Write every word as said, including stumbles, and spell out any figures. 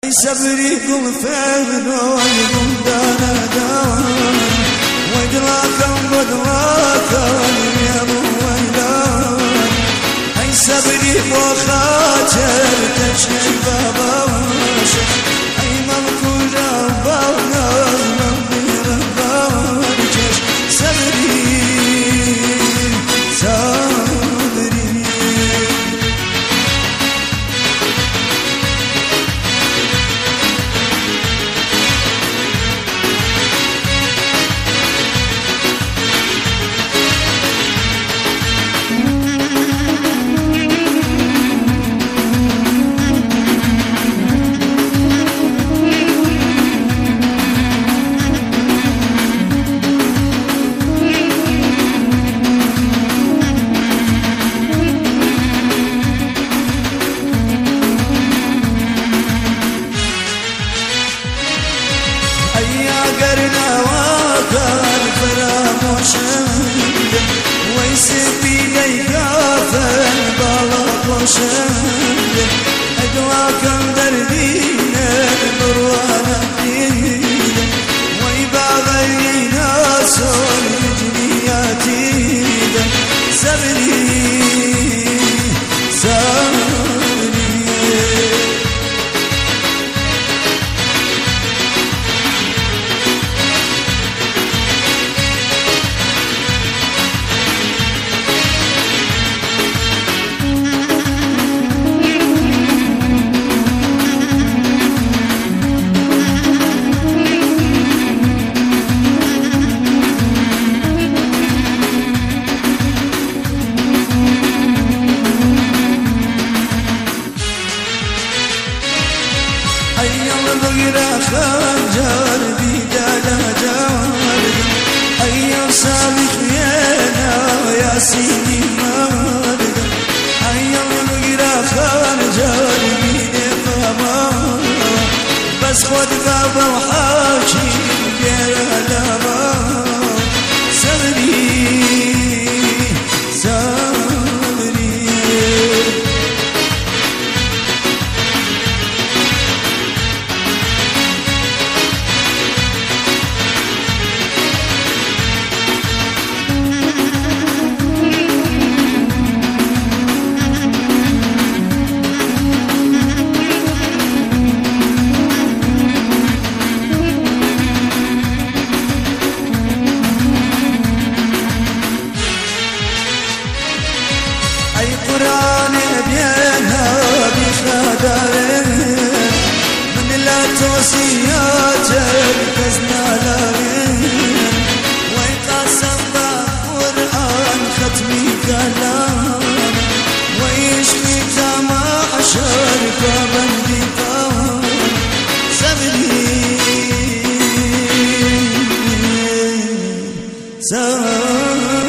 أي صبري قل فين ويقول دانا دان ويدراك ومدراك يا ابو ويلان أي صبري وخاطر تشني بابا أي ممكن ربنا ربي ربانك صبري صبري قرنا وكان فراموش ويسبي لي كافن بلاقوش أدواك دردينا بروانا دينا ويباغينا صور جنياتي صبري صبري بغير خنجر بدالا جار أيام سابق يانا يا سيدي مرد أيام بغير خنجر بدالا بس خد بابا وحاجي بيرا لما صبري صبري قرآن بينا بخدر من لا توصيات الكزنا لغير ويقسم بقرآن ختمي كلام ويشفي جماع شرك بندي طام صبري صبري